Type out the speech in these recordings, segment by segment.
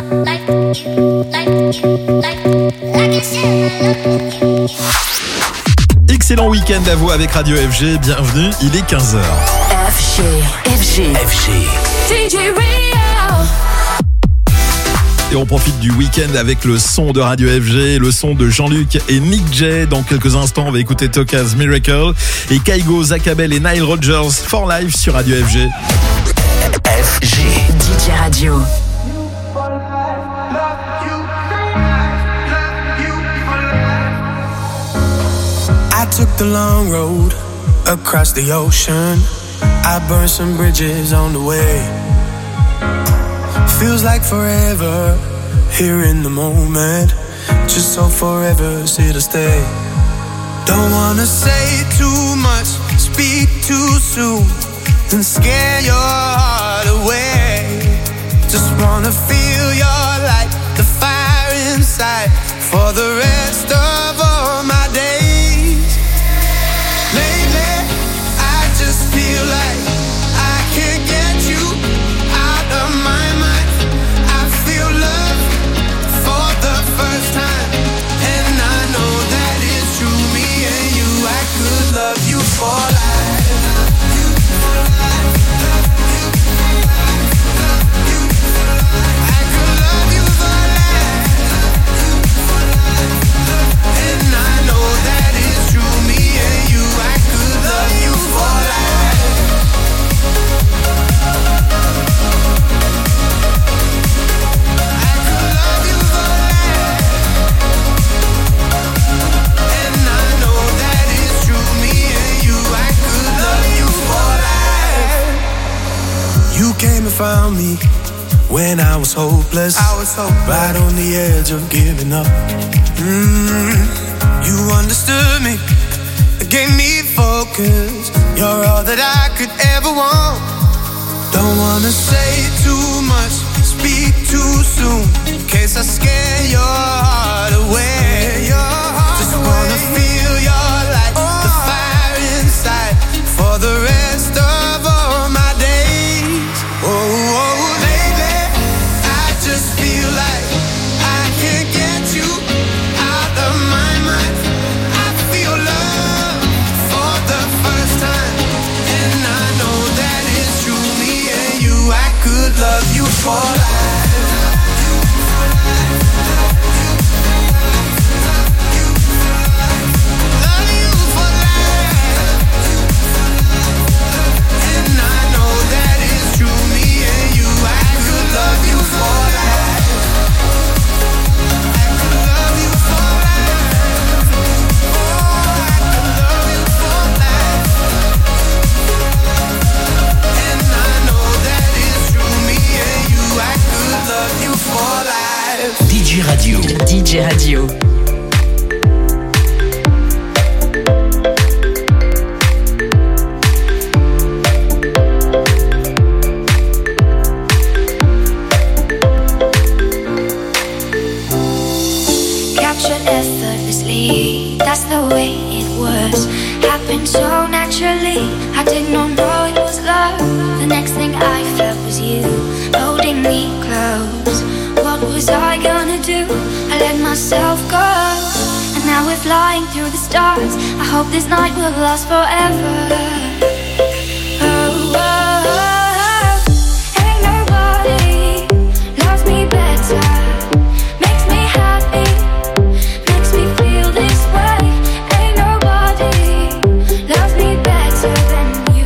Excellent week-end à vous avec Radio FG, bienvenue, il est 15h. FG. DJ Rio. Et on profite du week-end avec le son de Radio FG, le son de Jean-Luc et Nick J. Dans quelques instants, on va écouter Toka's Miracle et Kaigo, Zach Abel et Nile Rodgers for Life sur Radio FG. FG. DJ Radio. I took the long road across the ocean. I burned some bridges on the way. Feels like forever here in the moment. Just so forever's here to stay. Don't wanna say too much, speak too soon, and scare your heart away. Just wanna feel your light, the fire inside, for the rest of all my days. Lately, I just feel like I can't get you out of my mind. I feel love for the first time, and I know that it's true. Me and you, I could love you for life. I could love you for life. And I know that it's true. Me and you, I could love you for life. I could love you for life. And I know that it's true. Me and you, I could love you for life. You came and found me when I was hopeless. Right on the edge of giving up. You understood me, gave me focus. You're all that I could ever want. Don't wanna say too much, speak too soon, in case I scare your heart away. Just wanna feel your light, the fire inside, for the rest of all my days. Oh, baby, I just feel like I can't get you out of my mind. I feel love for the first time, and I know that it's true. Me and you, I could love you for life. Love you for life. And I know that it's true. Me and you, I could love you for life. I could love you for life. Oh, I could love you for life. And I know that it's true. Me and you, I could love you for life. DJ Radio. DJ Radio. Captured effortlessly, that's the way it was. Happened so naturally, I did not know it was love. The next thing I felt was you, holding me close. What was I gonna do? I let myself go, and now we're flying through the stars. I hope this night will last forever. Oh, oh, oh. Ain't nobody loves me better, makes me happy, makes me feel this way. Ain't nobody loves me better than you.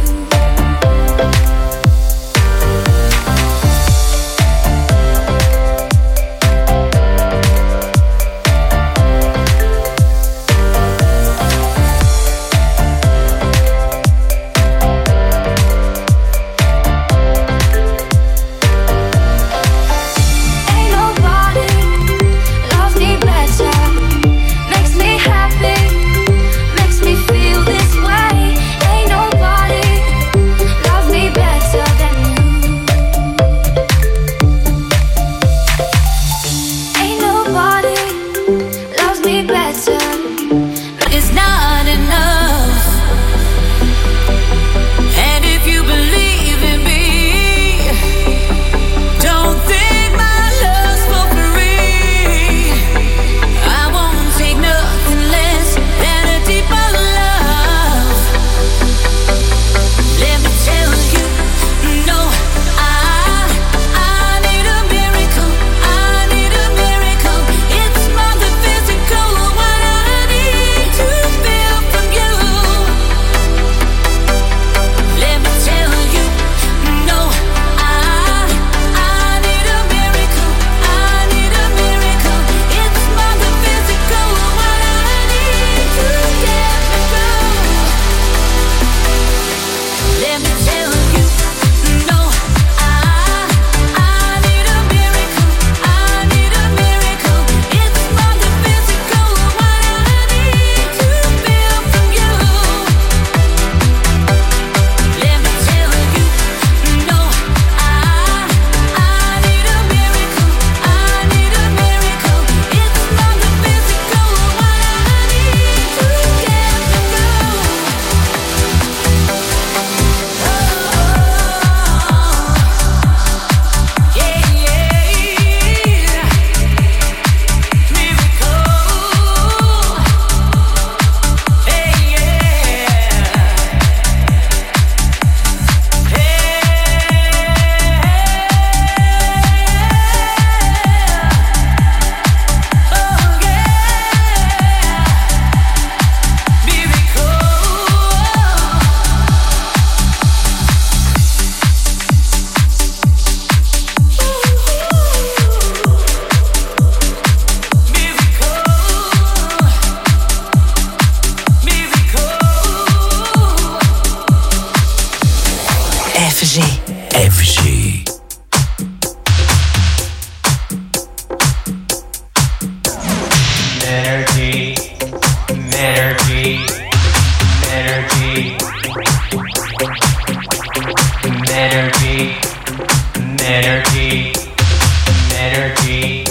energy.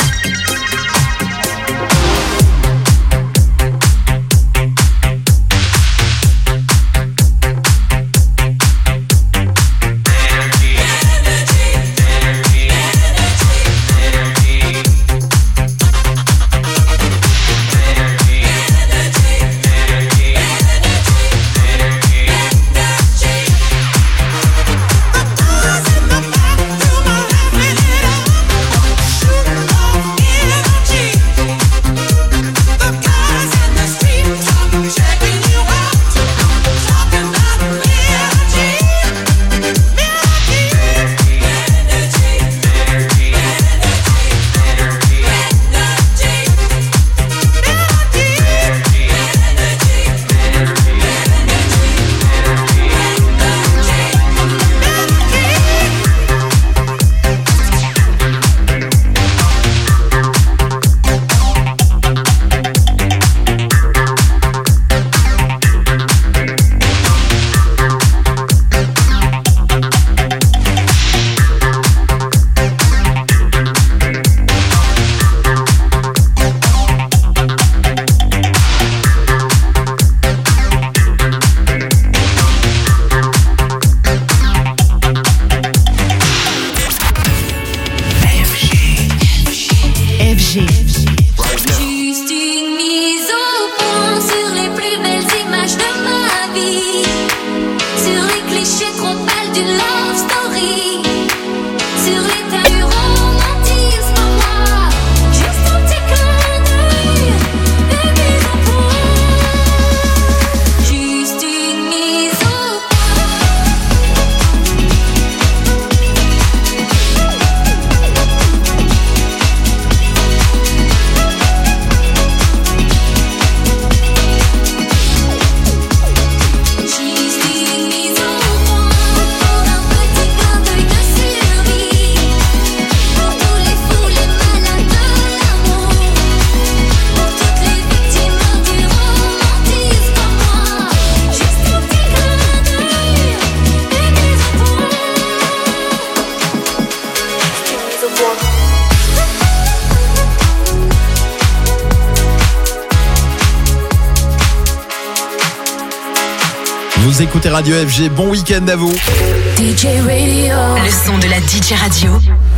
Vous écoutez Radio FG, bon week-end à vous. DJ Radio. Le son de la DJ Radio.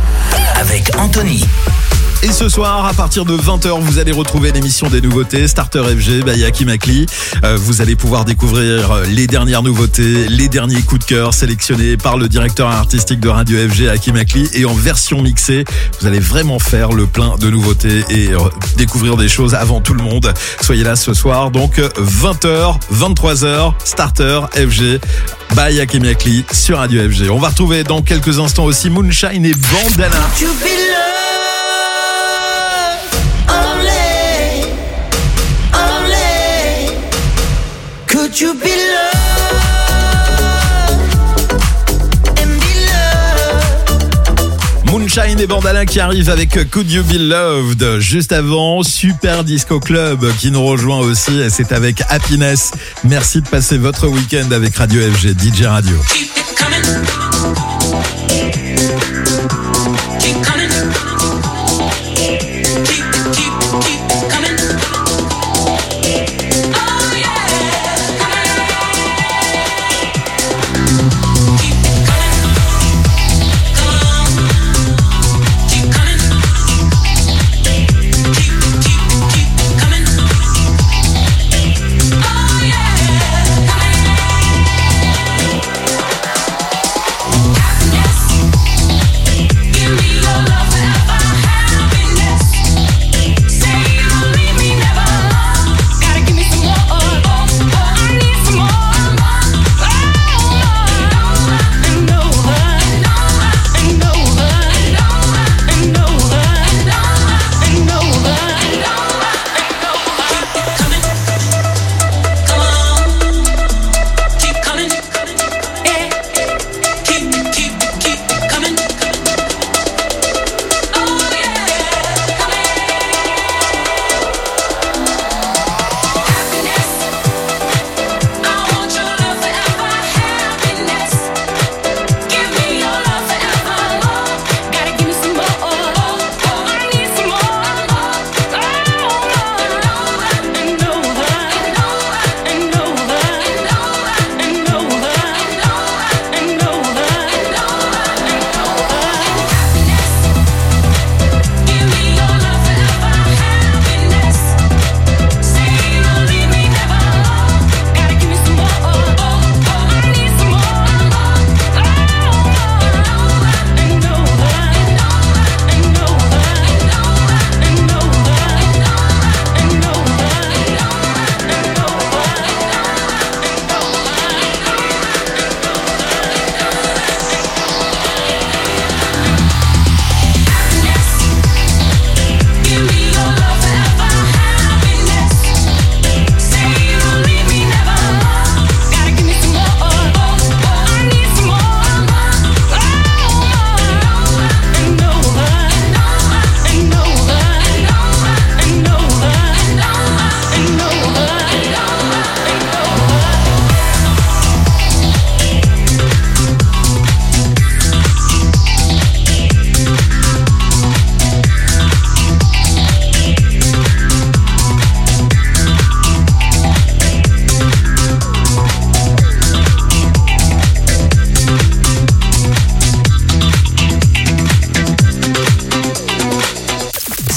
Avec Anthony. Et ce soir, à partir de 20h, vous allez retrouver l'émission des nouveautés Starter FG by Hakim Akli. Vous allez pouvoir découvrir les dernières nouveautés, les derniers coups de cœur sélectionnés par le directeur artistique de Radio FG, Hakim Akli. Et en version mixée, vous allez vraiment faire le plein de nouveautés et découvrir des choses avant tout le monde. Soyez là ce soir, donc 20h, 23h, Starter FG by Hakim Akli sur Radio FG. On va retrouver dans quelques instants aussi Moonshine et Bandana. Could you be loved and be loved? Moonshine et Bandana qui arrivent avec Could You Be Loved. Juste avant, Super Disco Club qui nous rejoint aussi. Et c'est avec Happiness. Merci de passer votre week-end avec Radio FG, DJ Radio. Keep it coming. Keep coming.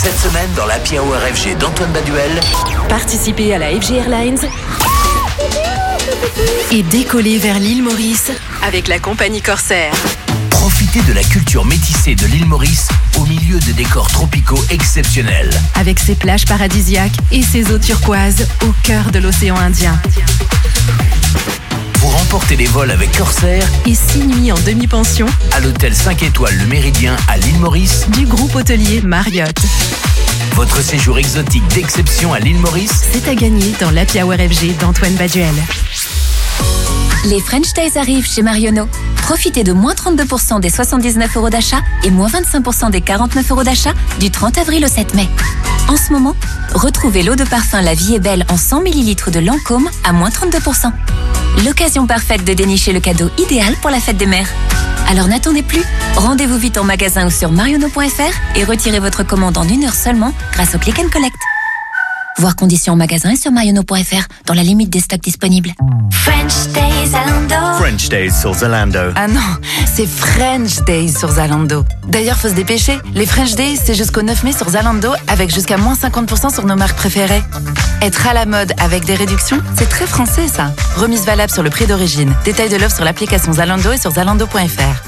Cette semaine, dans l'Happy Hour FG d'Antoine Baduel, participez à la FG Airlines et décollez vers l'île Maurice avec la compagnie Corsair. profitez de la culture métissée de l'île Maurice au milieu de décors tropicaux exceptionnels. Avec ses plages paradisiaques et ses eaux turquoises au cœur de l'océan Indien. Pour remporter des vols avec Corsair et 6 nuits en demi-pension à l'hôtel 5 étoiles Le Méridien à l'île Maurice du groupe hôtelier Marriott. Votre séjour exotique d'exception à l'île Maurice, c'est à gagner dans l'Happy Hour FG d'Antoine Baduel. Les French Days arrivent chez Marionneau. Profitez de moins 32% des 79 € d'achat et moins 25% des 49 € d'achat du 30 avril au 7 mai. En ce moment, retrouvez l'eau de parfum La Vie est Belle en 100 ml de Lancôme à moins 32%. L'occasion parfaite de dénicher le cadeau idéal pour la fête des mères. Alors n'attendez plus, rendez-vous vite en magasin ou sur marionneau.fr et retirez votre commande en 1 heure seulement grâce au Click and Collect. Voir conditions en magasin et sur marionneau.fr dans la limite des stocks disponibles. French Days Zalando. French Days sur Zalando. Ah non, c'est French Days sur Zalando. D'ailleurs, faut se dépêcher. Les French Days, c'est jusqu'au 9 mai sur Zalando avec jusqu'à moins 50% sur nos marques préférées. Être à la mode avec des réductions, c'est très français ça. Remise valable sur le prix d'origine. Détail de l'offre sur l'application Zalando et sur zalando.fr.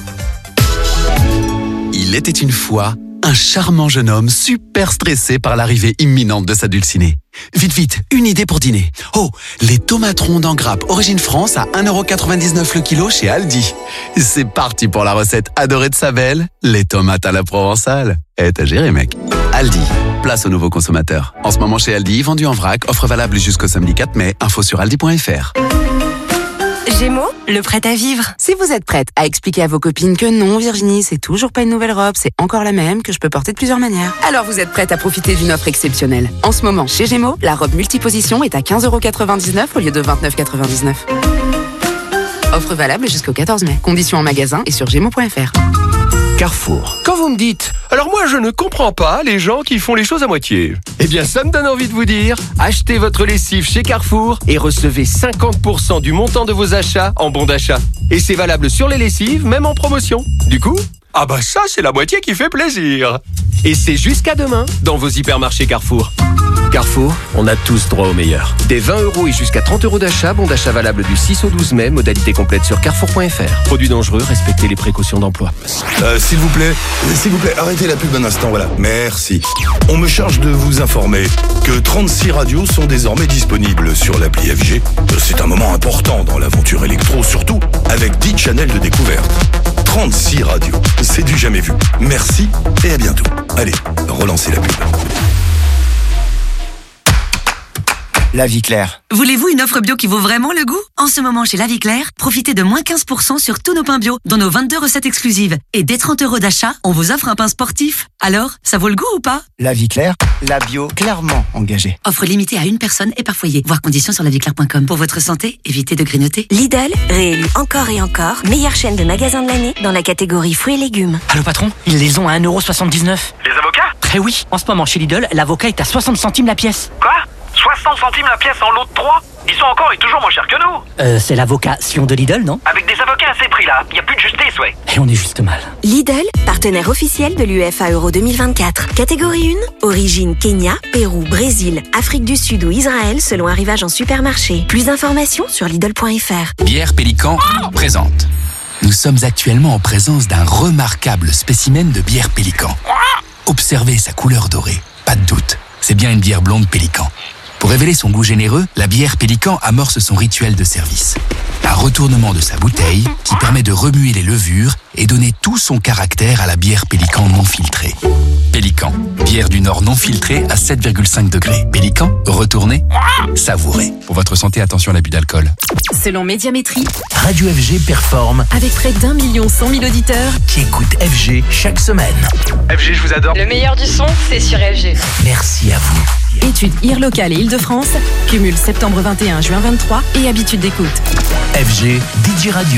Il était une fois un charmant jeune homme super stressé par l'arrivée imminente de sa dulcinée. Vite, vite, une idée pour dîner. Oh, les tomates rondes en grappe origine France à 1,99 € le kilo chez Aldi. C'est parti pour la recette adorée de sa belle, les tomates à la provençale. T'as géré, mec. Aldi, place aux nouveaux consommateurs. En ce moment chez Aldi, vendu en vrac, offre valable jusqu'au samedi 4 mai, info sur aldi.fr. Gémeaux, le prêt à vivre. Si vous êtes prête à expliquer à vos copines que non, Virginie, c'est toujours pas une nouvelle robe, c'est encore la même, que je peux porter de plusieurs manières, alors vous êtes prête à profiter d'une offre exceptionnelle. En ce moment, chez Gémeaux, la robe multiposition est à 15,99 € au lieu de 29,99 €. Offre valable jusqu'au 14 mai. Conditions en magasin et sur gémeaux.fr. Carrefour. Quand vous me dites « Alors moi je ne comprends pas les gens qui font les choses à moitié », eh bien ça me donne envie de vous dire « Achetez votre lessive chez Carrefour et recevez 50% du montant de vos achats en bon d'achat. » Et c'est valable sur les lessives, même en promotion. Du coup, ah bah ça c'est la moitié qui fait plaisir. Et c'est jusqu'à demain dans vos hypermarchés Carrefour. Carrefour, on a tous droit au meilleur. Des 20 € et jusqu'à 30 € d'achat, bon d'achat valable du 6 au 12 mai, modalité complète sur carrefour.fr. Produits dangereux, respectez les précautions d'emploi. S'il vous plaît, arrêtez la pub un instant, voilà. Merci. On me charge de vous informer que 36 radios sont désormais disponibles sur l'appli FG. C'est un moment important dans l'aventure électro, surtout avec 10 channels de découverte. 36 radios, c'est du jamais vu. Merci et à bientôt. Allez, relancez la pub. La Vie Claire. Voulez-vous une offre bio qui vaut vraiment le goût ? En ce moment, chez La Vie Claire, profitez de moins 15% sur tous nos pains bio, dont nos 22 recettes exclusives. Et dès 30 € d'achat, on vous offre un pain sportif. Alors, ça vaut le goût ou pas ? La Vie Claire, la bio clairement engagée. Offre limitée à une personne et par foyer. Voir conditions sur laviclaire.com. Pour votre santé, évitez de grignoter. Lidl, réélu encore et encore, meilleure chaîne de magasins de l'année dans la catégorie fruits et légumes. Allô patron, ils les ont à 1,79 €. Les avocats ? Eh oui, en ce moment chez Lidl, l'avocat est à 60 centimes la pièce. Quoi ? 60 centimes la pièce en lot de 3 ? Ils sont encore et toujours moins chers que nous. C'est l'avocat Sion de Lidl, non ? Avec des avocats à ces prix-là, y a plus de justice, ouais. Et on est juste mal. Lidl, partenaire officiel de l'UEFA Euro 2024. Catégorie 1, origine Kenya, Pérou, Brésil, Afrique du Sud ou Israël selon arrivage en supermarché. Plus d'informations sur Lidl.fr. Bière Pélican présente. Nous sommes actuellement en présence d'un remarquable spécimen de bière Pélican. Observez sa couleur dorée. Pas de doute, c'est bien une bière blonde Pélican. Pour révéler son goût généreux, la bière Pélican amorce son rituel de service. Un retournement de sa bouteille qui permet de remuer les levures et donner tout son caractère à la bière Pélican non filtrée. Pélican, bière du Nord non filtrée à 7,5 degrés. Pélican, retournez, savourez. Pour votre santé, attention à l'abus d'alcool. Selon Médiamétrie, Radio FG performe avec près d'1 100 000 auditeurs qui écoutent FG chaque semaine. FG, je vous adore. Le meilleur du son, c'est sur FG. Merci à vous. Études IR locale et Île-de-France, cumul septembre 21, juin 23 et habitude d'écoute. FG, DJ Radio.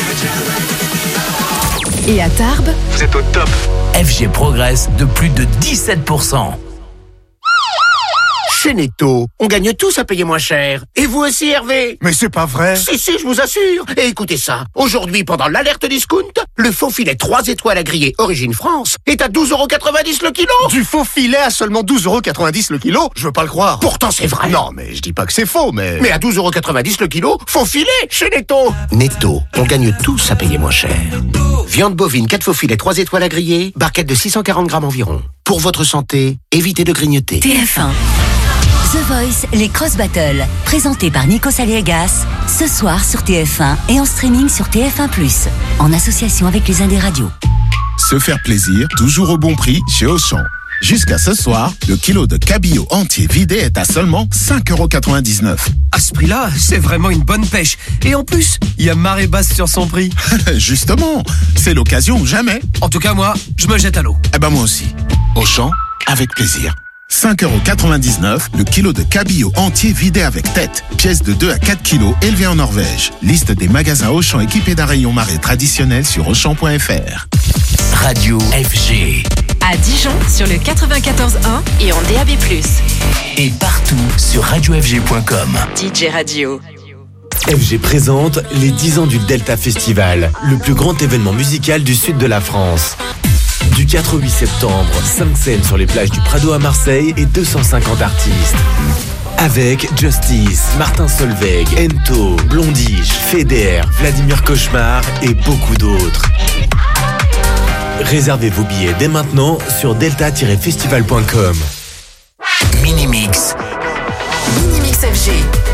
Et à Tarbes, vous êtes au top. FG progresse de plus de 17%. Chez Netto, on gagne tous à payer moins cher. Et vous aussi, Hervé? Mais c'est pas vrai. Si, je vous assure. Et écoutez ça. Aujourd'hui, pendant l'alerte discount, le faux filet 3 étoiles à griller Origine France est à 12,90€ le kilo. Du faux filet à seulement 12,90€ le kilo? Je veux pas le croire. Pourtant, c'est vrai. Non, mais je dis pas que c'est faux, mais... Mais à 12,90€ le kilo, faux filet chez Netto. Netto, on gagne tous à payer moins cher. Viande bovine, 4 faux filets, 3 étoiles à griller, barquette de 640 grammes environ. Pour votre santé, évitez de grignoter. TF1. The Voice, les Cross Battles, présenté par Nico Saliegas, ce soir sur TF1 et en streaming sur TF1+, en association avec les Indés Radio. Se faire plaisir, toujours au bon prix chez Auchan. Jusqu'à ce soir, le kilo de cabillaud entier vidé est à seulement 5,99€. À ce prix-là, c'est vraiment une bonne pêche. Et en plus, il y a marée basse sur son prix. Justement, c'est l'occasion ou jamais. En tout cas, moi, je me jette à l'eau. Eh ben moi aussi. Auchan, avec plaisir. 5,99€ le kilo de cabillaud entier vidé avec tête. Pièce de 2 à 4 kilos élevée en Norvège. Liste des magasins Auchan équipés d'un rayon marée traditionnel sur Auchan.fr. Radio FG. À Dijon sur le 94.1 et en DAB+. Et partout sur radiofg.com. DJ Radio. FG présente les 10 ans du Delta Festival, le plus grand événement musical du sud de la France. Du 4 au 8 septembre, 5 scènes sur les plages du Prado à Marseille et 250 artistes. Avec Justice, Martin Solveig, Ento, Blondige, Feder, Vladimir Cauchemar et beaucoup d'autres. Réservez vos billets dès maintenant sur delta-festival.com. Minimix. Minimix FG.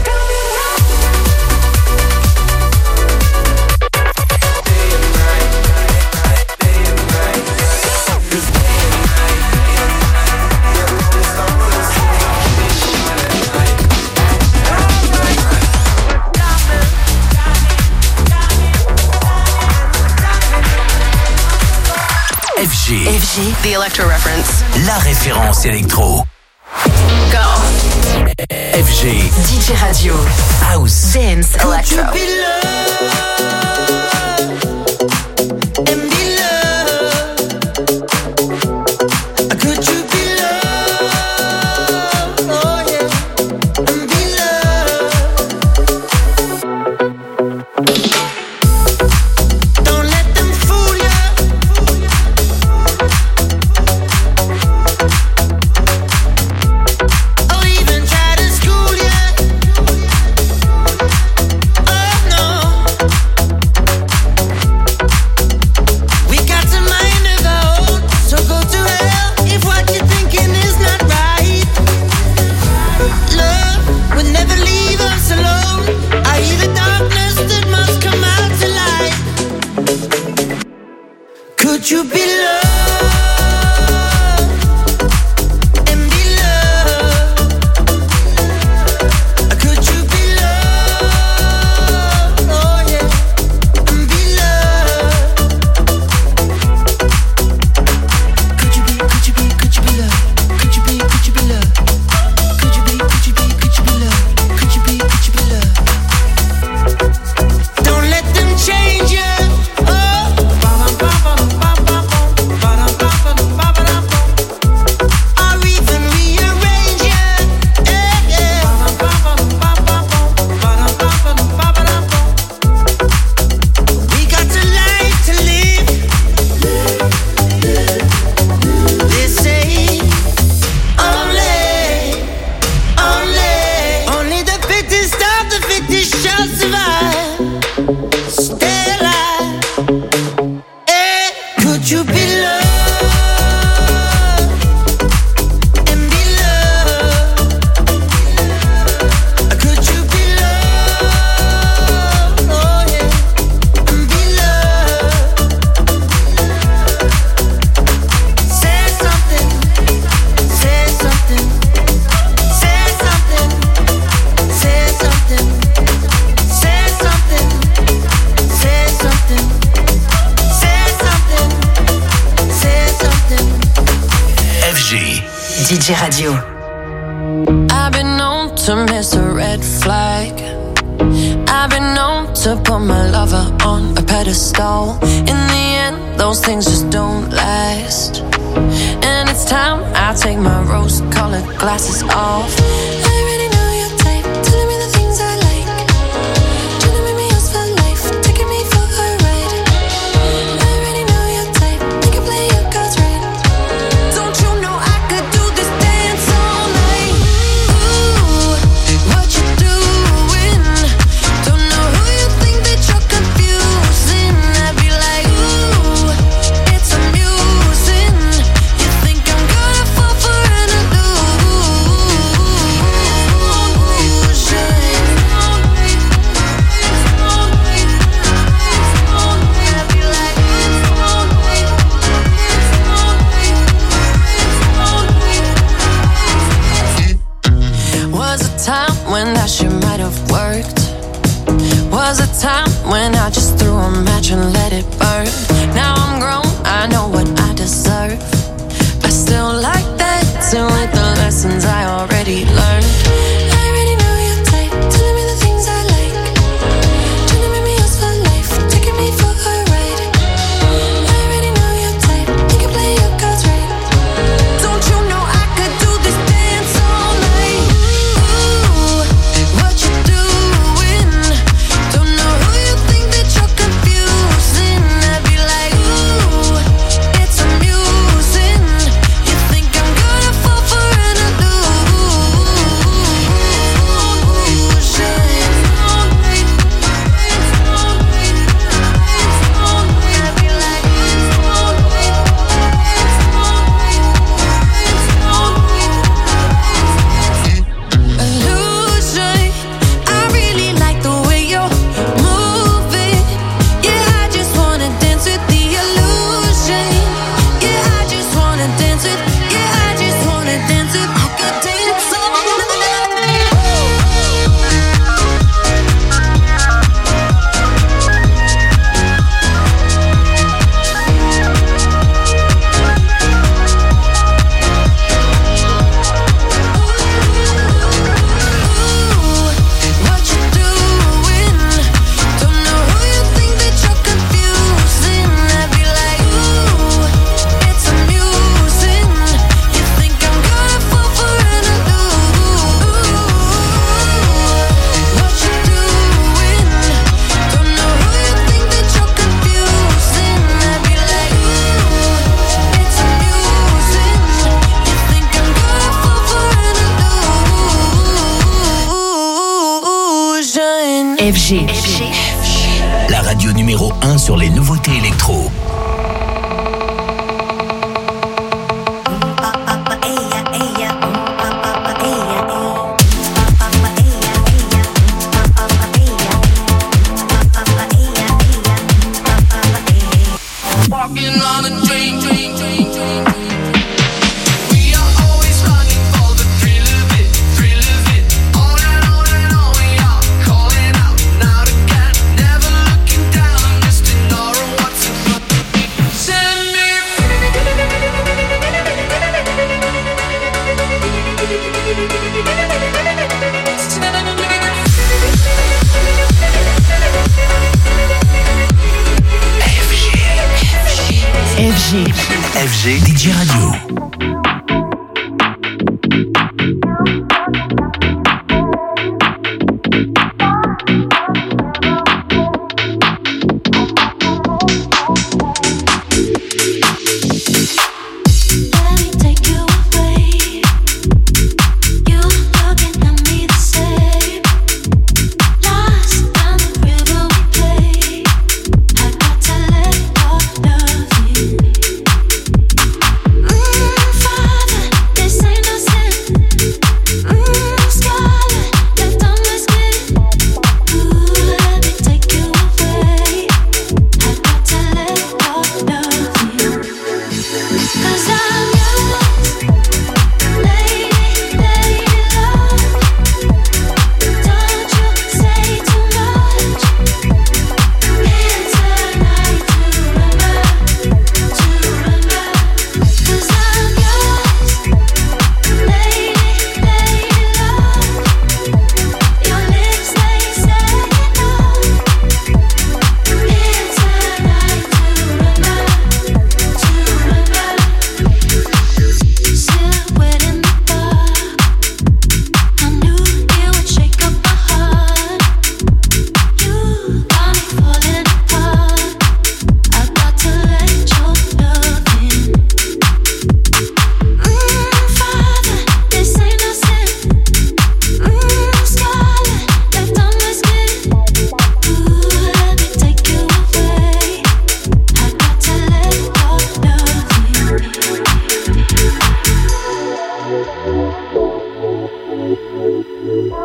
FG. The Electro Reference. La référence électro. Go. FG. DJ Radio. House. Dance. Electro. DJ Radio. I've been known to miss a red flag. I've been known to put my lover on a pedestal. In the those things just don't last. And it's time I take my rose-colored the glasses off. I already know your type, telling me the things I like. Trying to make me yours for life, taking me for a ride. I already know your type, you can play your cards right. Don't you know I could do this dance all night? Ooh, what you doing? Don't know who you think that you're confusing. I'd be like, ooh, it's amusing. You think I'm gonna fall for an illusion? Was a time when that shit might have worked. Was a time when I just threw a match and let it burn. Now I'm grown, I know what I deserve. I still like that, too, with the lessons I already learned. I already know your type, telling me the things I like. Trying to make me yours for life, taking me for a ride. I already know your type, you can play your cards right. Don't you know I could do this dance all night? Ooh, what you doing? Don't know who you think that you're confusing. I'd be like, ooh, it's amusing. You think I'm gonna fall for an illusion. I really like the way you're moving. Yeah, I just wanna dance with the illusion. Yeah, I just wanna dance with. Yeah, I just wanna dance with. I could dance all what you doing? Don't know who you think that you're confusing. I'd be like, ooh, it's amusing. You think I'm gonna fall for an illusion? What you doing? Don't know who you think that you're confusing. I'd be like, ooh, it's amusing. You think I'm gonna fall for an illusion? FG. La radio numéro 1 sur les nouveautés électro. Walking on a dream. We are always running for the thrill of it. On and on we are calling out now again. Never looking down, just ignoring what's in front. Send me FG DJ Radio. I got to let go of you.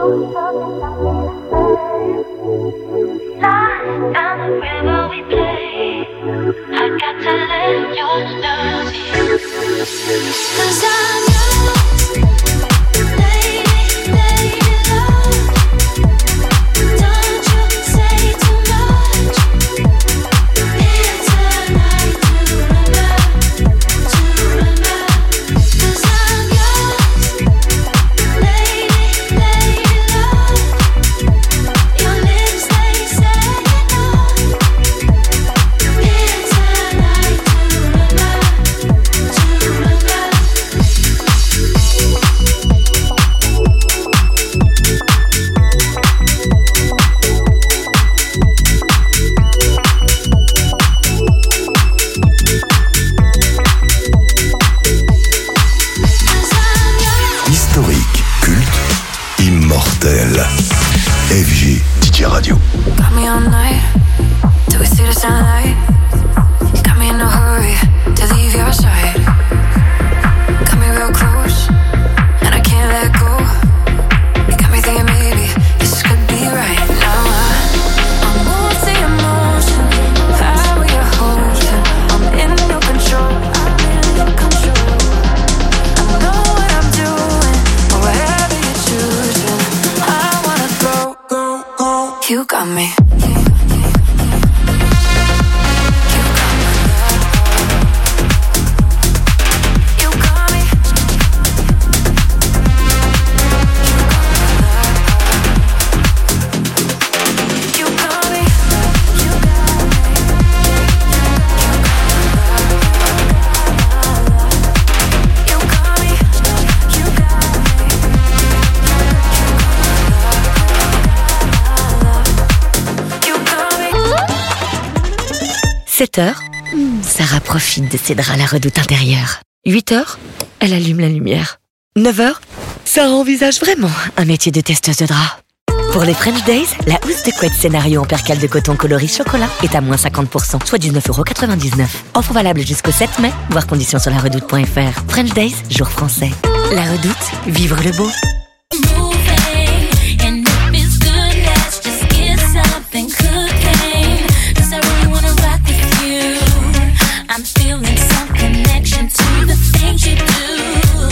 FG DJ Radio. Got me all night, till we see the sunlight. Got me in a hurry to leave your side. Got me real close, and I can't let go. You got me thinking maybe this could be right now. I'm multi emotion, power you're holding. I'm in your control, I'm in your control. I know what I'm doing, or whatever you're choosing. I wanna go, go, go. You got me. Heures, Sarah profite de ses draps à la redoute intérieure. 8h, elle allume la lumière. 9h, Sarah envisage vraiment un métier de testeuse de draps. Pour les French Days, la housse de couette scénario en percale de coton coloris chocolat est à moins 50%, soit 19,99€. Offre valable jusqu'au 7 mai, voir conditions sur laredoute.fr. French Days, jour français. La Redoute, vivre le beau. I'm feeling some connection to the things you do.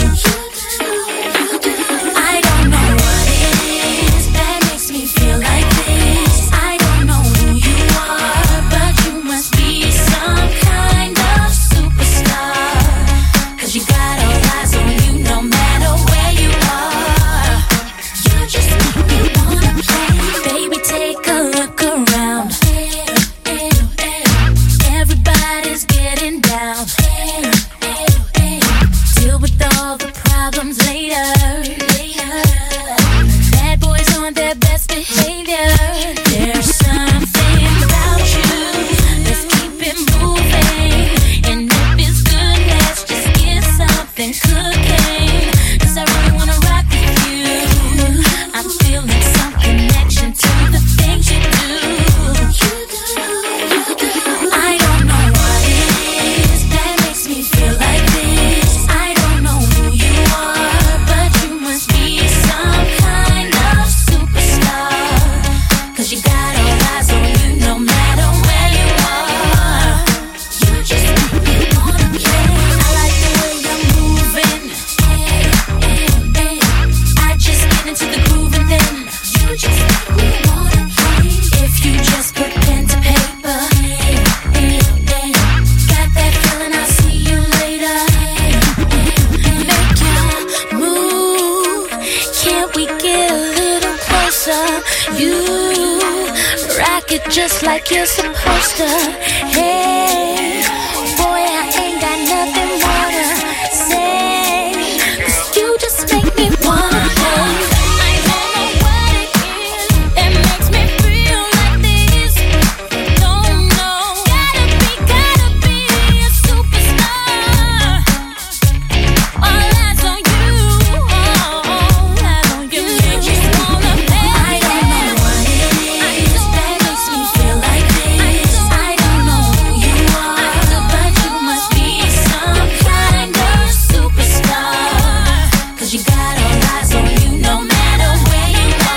I don't know what it is that makes me feel like this. I don't know who you are, but you must be some kind of superstar. 'Cause you got all eyes on you no matter where you are. You just make me wanna play. Baby, take a look around. Everybody's getting down. Deal with all the problems later. Bad boys on their best behavior. There's something about you. Let's keep it moving. And if it's good, let's just get something cooking. 'Cause I really wanna rock with you. I'm feeling some connection to the things you do. I don't know what it is that makes me feel like this. I don't know who you are, but you must be some kind of superstar. 'Cause you got all eyes on you no matter where you are. You just make me wanna play. I like the way you're moving. I just get into the groove and then you just make me wanna play. If you just put pen to paper. Got that feeling, I'll see you later. Make your move. Can't we get a little closer? You rock it just like you're supposed to. Hey, boy, I ain't got nothing more to say. 'Cause you just make me wanna play. I don't know what it is that makes me feel like this. Don't know. Gotta be a superstar. All eyes on you. All eyes on you. You just wanna play. I don't know what it is that makes me feel like this. I don't know who you are, but you must be some kind of superstar. 'Cause you got all eyes on you no matter where you are.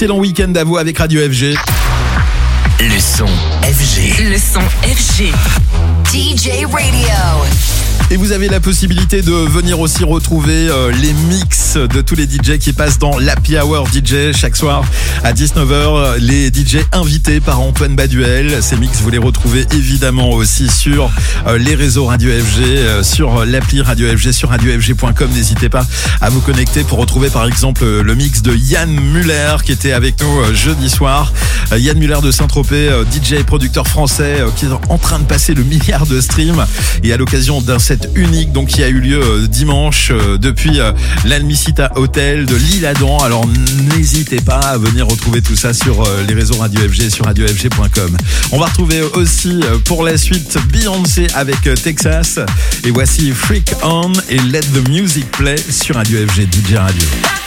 excellent week-end à vous avec Radio FG. Le son FG. Le son FG. DJ Radio. Et vous avez la possibilité de venir aussi retrouver les mix de tous les DJ qui passent dans l'Happy Hour DJ chaque soir à 19h. Les DJ invités par Antoine Baduel. Ces mix, vous les retrouvez évidemment aussi sur les réseaux Radio FG, sur l'appli Radio FG, sur radiofg.com. N'hésitez pas à vous connecter pour retrouver par exemple le mix de Yann Muller qui était avec nous jeudi soir. Yann Muller de Saint-Tropez, DJ et producteur français qui est en train de passer le milliard de streams. Et à l'occasion d'un set unique donc qui a eu lieu dimanche depuis l'Almicita Hotel de l'Isle-Adam. Alors n'hésitez pas à venir retrouver tout ça sur les réseaux Radio FG et sur radiofg.com. On va retrouver aussi pour la suite Beyoncé avec Texas. Et voici Freak On et Let the Music Play sur Radio FG DJ Radio.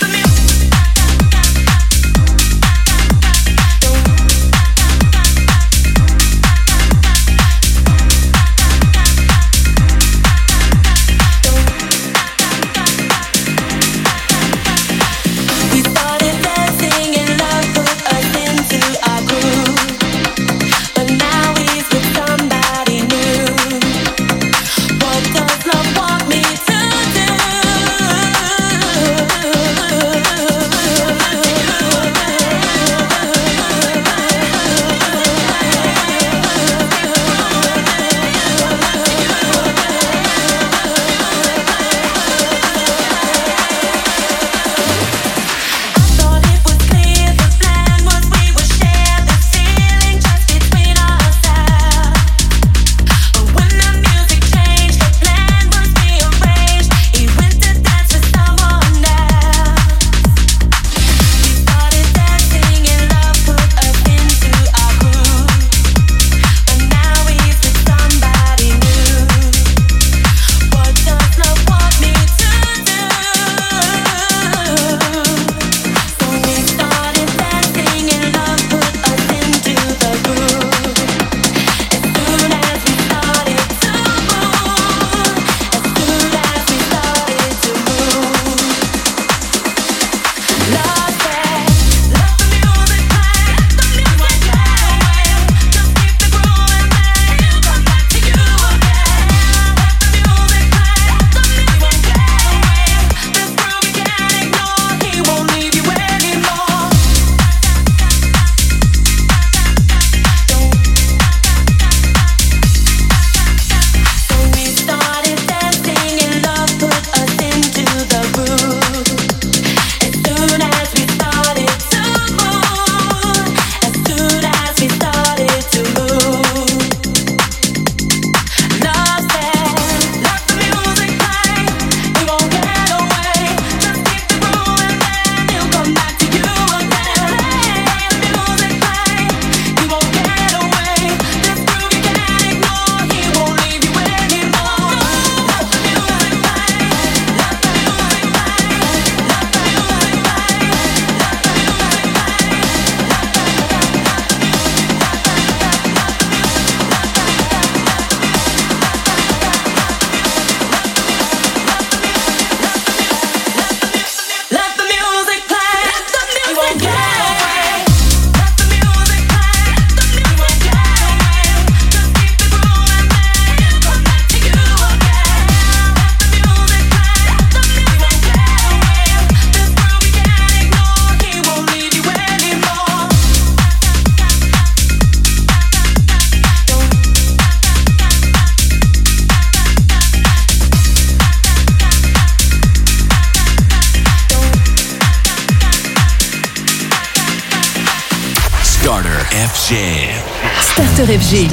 Starter FG.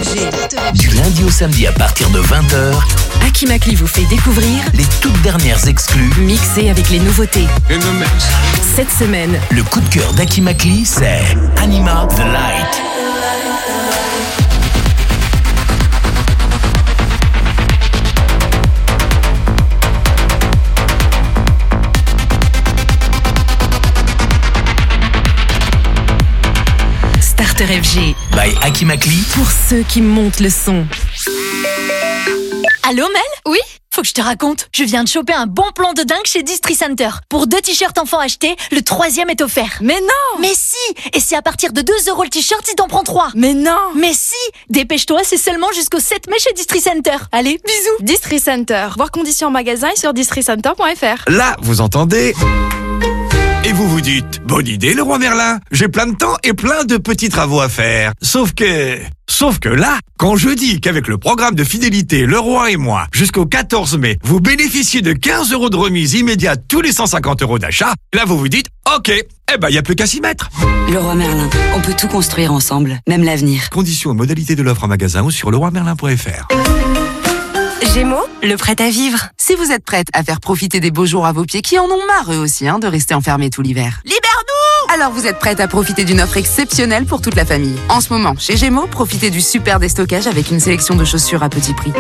Du lundi au samedi à partir de 20h, Akimakli vous fait découvrir les toutes dernières exclus mixées avec les nouveautés. Cette semaine, le coup de cœur d'Akimakli, c'est Anima The Light. Starter FG by Akimakli pour ceux qui montent le son. Allô Mel? Oui? Faut que je te raconte. Je viens de choper un bon plan de dingue chez Distri Center. Pour 2 t-shirts enfants achetés, le 3e est offert. Mais non! Mais si! Et c'est à partir de 2 € le t-shirt si t'en prends 3. Mais non! Mais si! Dépêche-toi, c'est seulement jusqu'au 7 mai chez Distri Center. Allez, bisous! Distri Center. Voir conditions en magasin et sur districenter.fr. Là, vous entendez? Et vous vous dites, bonne idée le roi Merlin, j'ai plein de temps et plein de petits travaux à faire. Sauf que là, quand je dis qu'avec le programme de fidélité Le Roi et moi, jusqu'au 14 mai, vous bénéficiez de 15 € de remise immédiate tous les 150 € d'achat, là vous vous dites, ok, y a plus qu'à s'y mettre. Le Roi Merlin, on peut tout construire ensemble, même l'avenir. Conditions et modalités de l'offre en magasin ou sur leroimerlin.fr. Gémeaux, le prêt à vivre. Si vous êtes prête à faire profiter des beaux jours à vos pieds qui en ont marre eux aussi de rester enfermés tout l'hiver. Libère-nous! Alors vous êtes prête à profiter d'une offre exceptionnelle pour toute la famille. En ce moment, chez Gémeaux, profitez du super déstockage avec une sélection de chaussures à petit prix.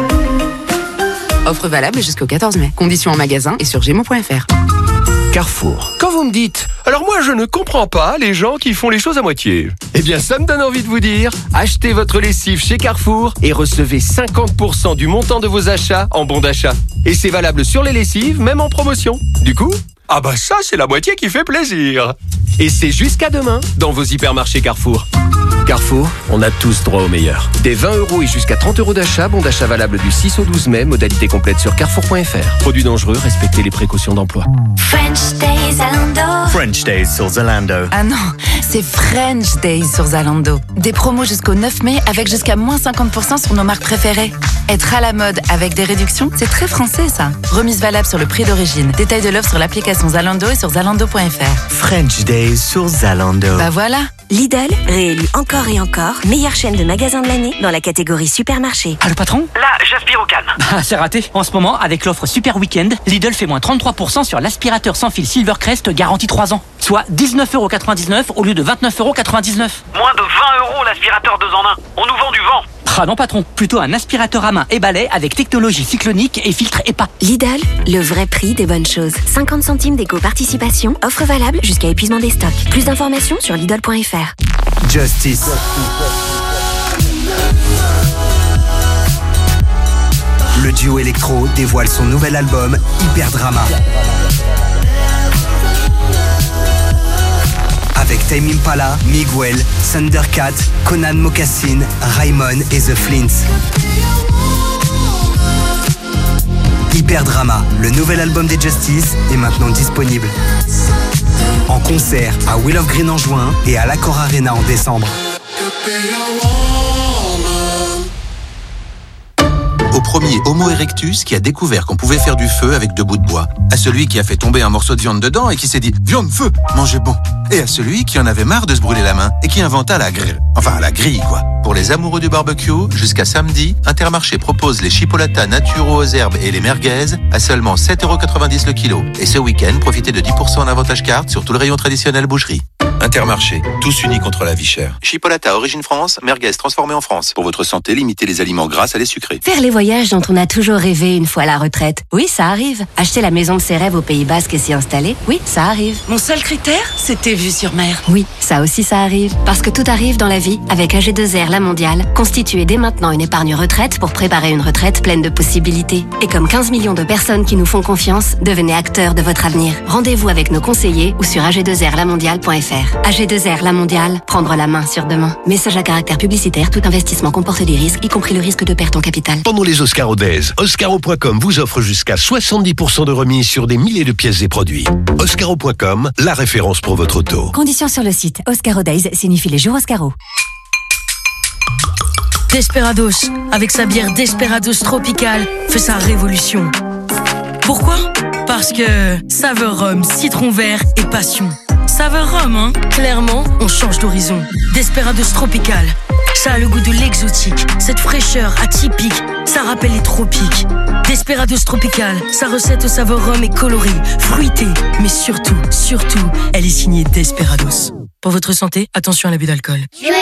Offre valable jusqu'au 14 mai. Conditions en magasin et sur gémeaux.fr. Carrefour. Quand vous me dites, alors moi je ne comprends pas les gens qui font les choses à moitié. Eh bien ça me donne envie de vous dire, achetez votre lessive chez Carrefour et recevez 50% du montant de vos achats en bon d'achat. Et c'est valable sur les lessives, même en promotion. Du coup, ça c'est la moitié qui fait plaisir. Et c'est jusqu'à demain dans vos hypermarchés Carrefour. Carrefour, on a tous droit au meilleur. Des 20 € et jusqu'à 30 € d'achat, bon d'achat valable du 6 au 12 mai, modalité complète sur carrefour.fr. Produits dangereux, respectez les précautions d'emploi. French Days Zalando. French Days sur Zalando. Ah non, c'est French Days sur Zalando. Des promos jusqu'au 9 mai avec jusqu'à moins 50% sur nos marques préférées. Être à la mode avec des réductions, c'est très français ça. Remise valable sur le prix d'origine. Détail de l'offre sur l'application Zalando et sur zalando.fr. French Days sur Zalando. Bah voilà. Lidl, réélu encore et encore, meilleure chaîne de magasins de l'année dans la catégorie supermarché. Ah, le patron? Là, j'aspire au calme. Ah, c'est raté. En ce moment, avec l'offre Super Weekend, Lidl fait moins 33% sur l'aspirateur sans fil Silvercrest garantie 3 ans. Soit 19,99 € au lieu de 29,99 €. Moins de 20 € l'aspirateur 2 en 1. On nous vend du vent. Ah non patron, plutôt un aspirateur à main et balai avec technologie cyclonique et filtre EPA. Lidl, le vrai prix des bonnes choses. 50 centimes d'éco-participation, offre valable jusqu'à épuisement des stocks. Plus d'informations sur Lidl.fr. Justice. Le duo électro dévoile son nouvel album Hyper Drama. Avec Tame Impala, Miguel, Thundercat, Conan Mocassin, Raymond et The Flints. Hyper Drama, le nouvel album des Justice, est maintenant disponible. En concert à Wheel of Green en juin et à l'Accor Arena en décembre. Au premier Homo erectus qui a découvert qu'on pouvait faire du feu avec 2 bouts de bois. À celui qui a fait tomber un morceau de viande dedans et qui s'est dit « Viande, feu, mangez bon !» Et à celui qui en avait marre de se brûler la main et qui inventa la grille. Enfin, la grille, quoi. Pour les amoureux du barbecue, jusqu'à samedi, Intermarché propose les chipolatas naturaux aux herbes et les merguez à seulement 7,90 € le kilo. Et ce week-end, profitez de 10% en avantage carte sur tout le rayon traditionnel boucherie. Intermarché, tous unis contre la vie chère. Chipolata origine France, merguez transformée en France. Pour votre santé, limitez les aliments gras à les sucrés. Faire les voyages dont on a toujours rêvé une fois à la retraite. Oui, ça arrive. Acheter la maison de ses rêves au Pays Basque et s'y installer. Oui, ça arrive. Mon seul critère, c'était vue sur mer. Oui, ça aussi ça arrive. Parce que tout arrive dans la vie. Avec AG2R La Mondiale, constituez dès maintenant une épargne retraite pour préparer une retraite pleine de possibilités. Et comme 15 millions de personnes qui nous font confiance, devenez acteurs de votre avenir. Rendez-vous avec nos conseillers ou sur ag2rlamondiale.fr. AG2R La Mondiale, prendre la main sur demain. Message à caractère publicitaire, tout investissement comporte des risques, y compris le risque de perte en capital. Pendant les Oscaro Days, Oscaro.com vous offre jusqu'à 70% de remise sur des milliers de pièces et produits. Oscaro.com, la référence pour votre auto. Conditions sur le site. Oscaro Days signifie les jours Oscaro. Desperados, avec sa bière Desperados Tropical, fait sa révolution. Pourquoi ? Parce que saveur rhum, citron vert et passion. Saveur rhum, hein ? Clairement, on change d'horizon. Desperados Tropical, ça a le goût de l'exotique. Cette fraîcheur atypique, ça rappelle les tropiques. Desperados Tropical, sa recette au saveur rhum est colorée, fruitée, mais surtout, elle est signée Desperados. Pour votre santé, attention à l'abus d'alcool.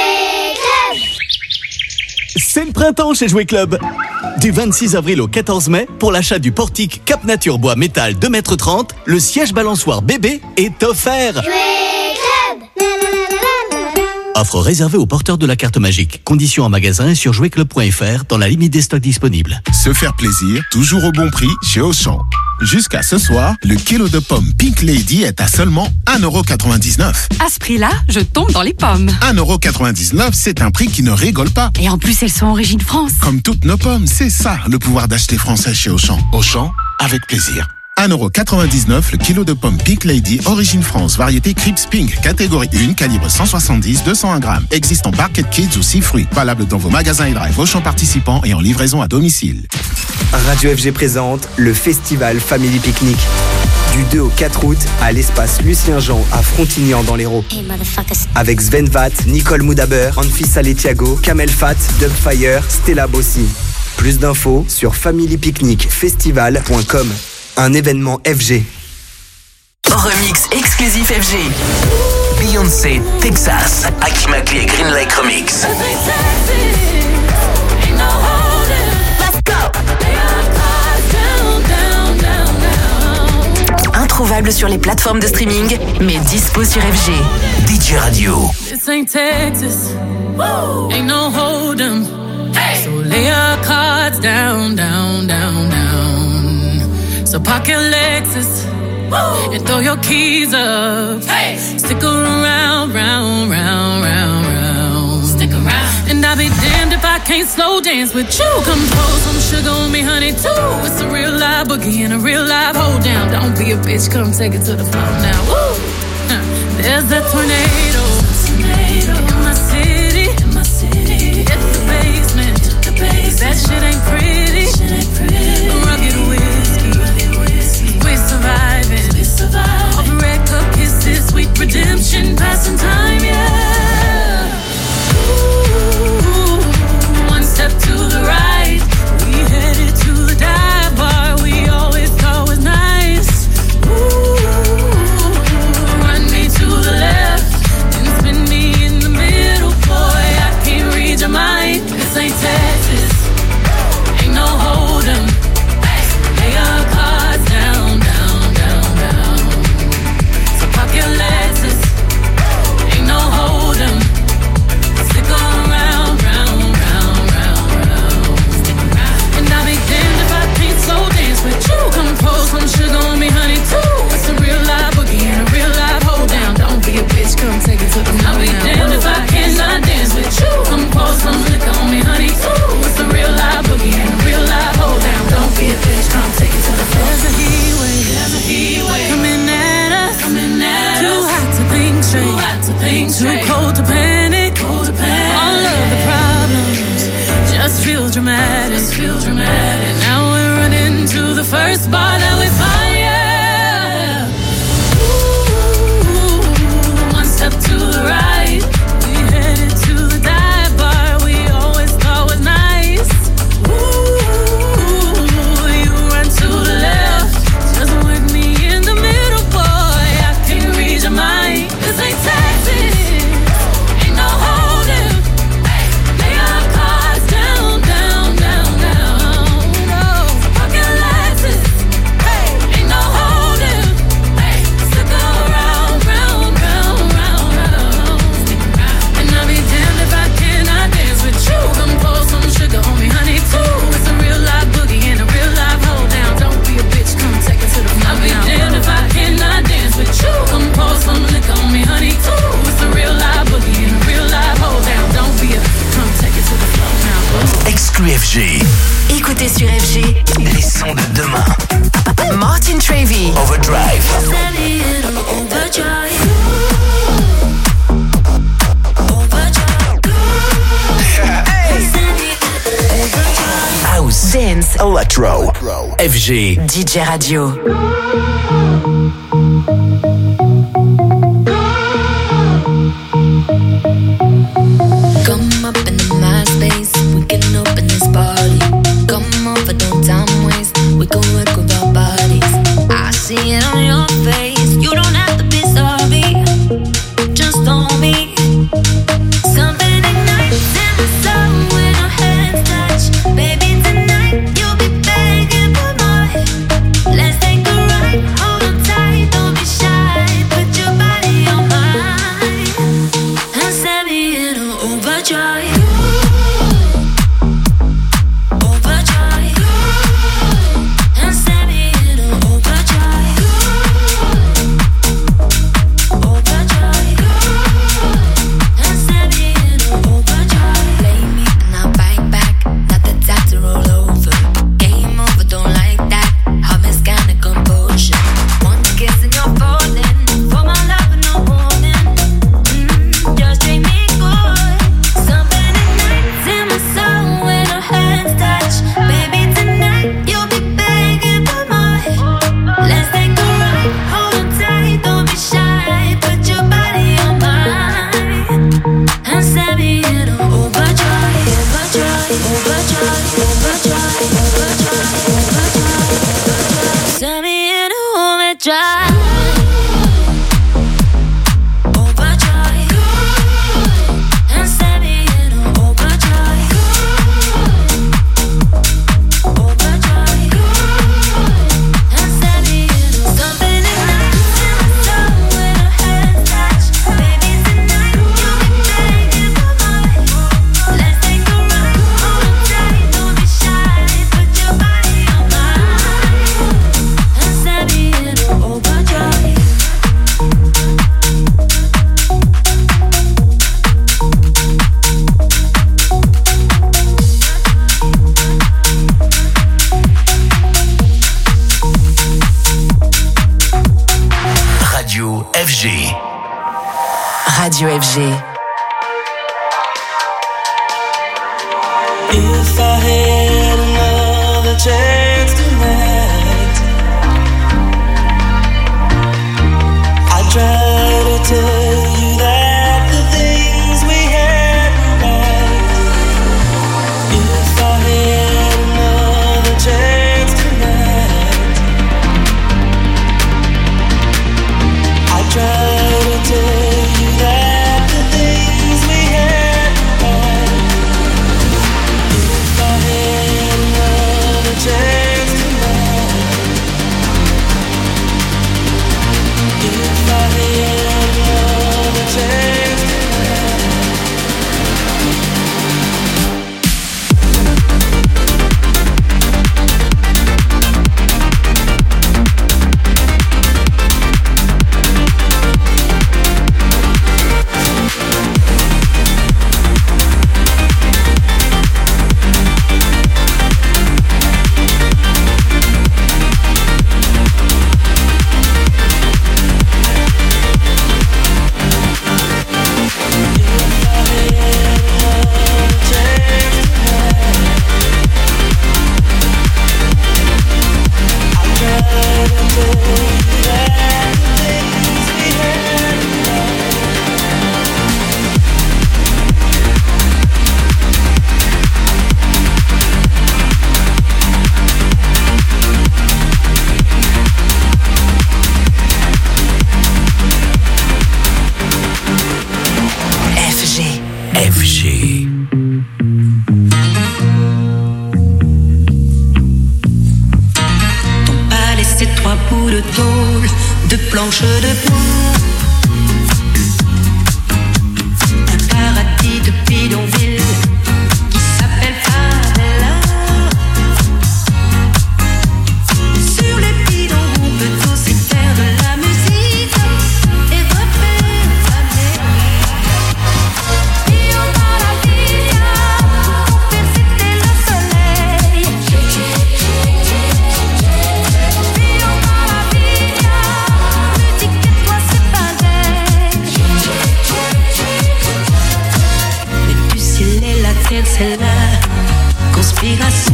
C'est le printemps chez Jouet Club. Du 26 avril au 14 mai, pour l'achat du portique Cap Nature Bois Métal 2,30 m, le siège balançoire bébé est offert. Offre réservée aux porteurs de la carte magique. Conditions en magasin et sur jouetclub.fr dans la limite des stocks disponibles. Se faire plaisir, toujours au bon prix chez Auchan. Jusqu'à ce soir, le kilo de pommes Pink Lady est à seulement 1,99 €. À ce prix-là, je tombe dans les pommes. 1,99 €, c'est un prix qui ne rigole pas. Et en plus, elles sont origine France. Comme toutes nos pommes, c'est ça le pouvoir d'acheter français chez Auchan. Auchan, avec plaisir. 1,99 € le kilo de pommes Pink Lady, origine France, variété Crips Pink, catégorie 1, calibre 170-201 grammes. Existe en Barquette Kids ou 6 fruits. Valable dans vos magasins et drive Auchan participants et en livraison à domicile. Radio FG présente le festival Family Picnic. Du 2 au 4 août à l'espace Lucien Jean à Frontignan dans l'Hérault. Avec Sven Vath, Nicole Moudaber, Anfisa Letiago, Kamel Fat, Dubfire, Stella Bossi. Plus d'infos sur familypicnicfestival.com. Un événement FG. Remix exclusif FG. Beyoncé, Texas, Akimakli et Green Lake Remix. Introuvable sur les plateformes de streaming, mais dispo sur FG. DJ Radio. This ain't Texas. Ain't no hold 'em. So lay your cards down, down, down, down. So park your Lexus and throw your keys up. Stick around, round, round, round, round. Stick around. And I'll be damned if I can't slow dance with you. Come pour some sugar on me, honey, too. It's a real live boogie and a real live hold down. Don't be a bitch, come take it to the floor now. Woo! There's a tornado in my city. Hit the basement. That shit ain't pretty. Rugged whiskey. We're surviving. Off red cup kisses, sweet redemption, passing time, yeah. Ooh, one step to the right, we headed to the dive bar we always thought was nice. Ooh, run me to the left, then spin me in the middle, boy, I can't read your mind. This ain't Texas, ain't no hold 'em. Lay your cards down, down, down, down. So pop your Lexus, ain't no hold 'em. Stick around, round, round, round, round. And I'll be damned if I can't slow dance with you. Come pour some sugar on me, honey, too. It's a real live boogie and a real live hold down. Don't be a bitch, come take it to the floor. I'll be damned if I cannot dance with you. Come pour some liquor on me, honey, too. It's a real live boogie and a real live hold down. Don't be a bitch, come take it to the floor. There's a heat wave coming at us. Too hot to think straight, too cold to panic. All of the problems just feel dramatic. And now we're running to the first bar that we find, yeah. Ooh, one step to the right, we headed to the dive bar we always thought was nice. Ooh, you run to the left, just with me in the middle, boy, I can't read your mind. This ain't Texas, ain't no holding. Lay your cards down, down, down, down. No, fuck your Lexus, ain't no holding. Stick around, round, round, round, round. And I'll be damned if I cannot dance with you. Come pour some sugar on me, honey, too. It's a real live boogie and a real live hold down. Don't be a bitch, come take it to the floor. I'll be damned if I cannot dance with you. Come pour some liquor on me, honey, too. It's a real live boogie and a real live hold down. Don't be a, come take it to the floor now. Exclu FG. Écoutez sur FG les sons de demain. Martin Trevy. Overdrive. House. Dance. Electro. FG. DJ Radio. Come up in the MySpace, we can open this party. Come over, no time waste, we can work with our bodies. I see it on your face, you don't have to be sorry. Just on me. Something ignites in the sun when our hands touch. Baby, tonight you'll be begging for more. Let's take a ride, hold on tight. Send me in overdrive. Radio FG. If I had another chance tonight, I'd try to tell you that the things we had were right. If I had another chance tonight, I'd try to tell you that the things we had were right. If I had another chance tonight, if I had another chance de planches de bois, un paradis de bidonville qui s'appelle Favela. Sur les bidons on peut aussi faire de la musique et refaire l'Amérique. Io maravilla pour faire citer le soleil. C'est la conspiration.